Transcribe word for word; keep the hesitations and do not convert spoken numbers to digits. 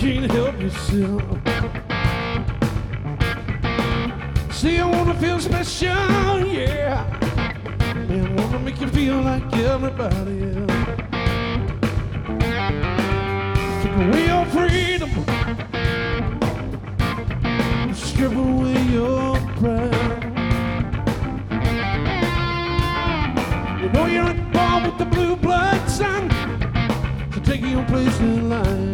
can't help yourself. See, I wanna feel special, yeah. Man, I wanna make you feel like everybody else. Take away your freedom, strip away your pride. You know you're not born with the blue blood, son, so take your place in line.